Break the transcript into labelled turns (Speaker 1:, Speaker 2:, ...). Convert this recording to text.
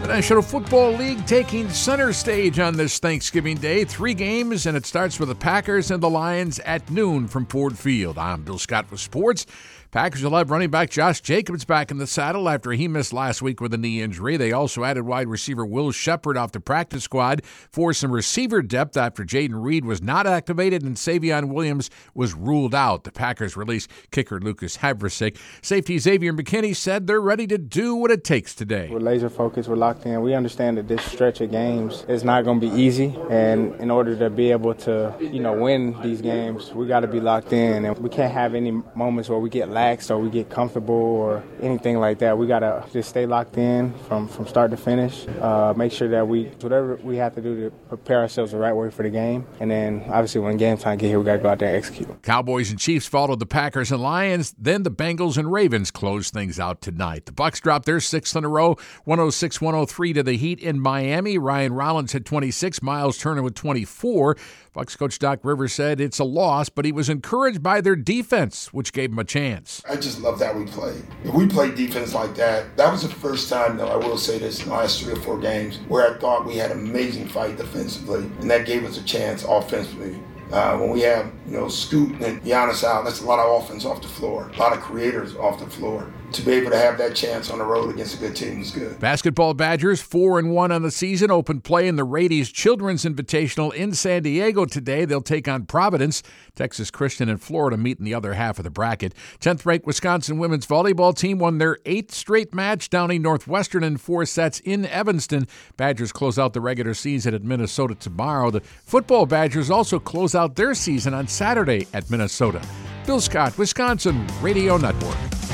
Speaker 1: The National Football League taking center stage on this Thanksgiving Day. 3 games, and it starts with the Packers and the Lions at noon from Ford Field. I'm Bill Scott with sports. Packers will have running back Josh Jacobs back in the saddle after he missed last week with a knee injury. They also added wide receiver Will Shepard off the practice squad for some receiver depth after Jaden Reed was not activated and Savion Williams was ruled out. The Packers released kicker Lucas Havrasik. Safety Xavier McKinney said they're ready to do what it takes today.
Speaker 2: We're laser focused. We're locked in. We understand that this stretch of games is not going to be easy, and in order to be able to, win these games, we got to be locked in, and we can't have any moments where we get lax or we get comfortable or anything like that. We got to just stay locked in from start to finish, make sure that whatever we have to do to prepare ourselves the right way for the game, and then obviously when game time get here, we got to go out there and execute.
Speaker 1: Cowboys and Chiefs followed the Packers and Lions, then the Bengals and Ravens closed things out tonight. The Bucs dropped their 6th in a row, 106-103 to the Heat in Miami. Ryan Rollins had 26, Miles Turner with 24. Bucs coach Doc Rivers said it's a loss, but he was encouraged by their defense, which gave him a chance.
Speaker 3: I just love that we played. If we played defense like that, that was the first time, though, I will say this, in the last 3 or 4 games, where I thought we had an amazing fight defensively, and that gave us a chance offensively. When we have, Scoot and Giannis out, that's a lot of offense off the floor, a lot of creators off the floor. To be able to have that chance on the road against a good team is good.
Speaker 1: Basketball Badgers 4-1 on the season. Open play in the Radies Children's Invitational in San Diego today. They'll take on Providence. Texas Christian and Florida meet in the other half of the bracket. 10th-ranked Wisconsin women's volleyball team won their 8th straight match, downing Northwestern in 4 sets in Evanston. Badgers close out the regular season at Minnesota tomorrow. The football Badgers also close out their season on Saturday at Minnesota. Bill Scott, Wisconsin Radio Network.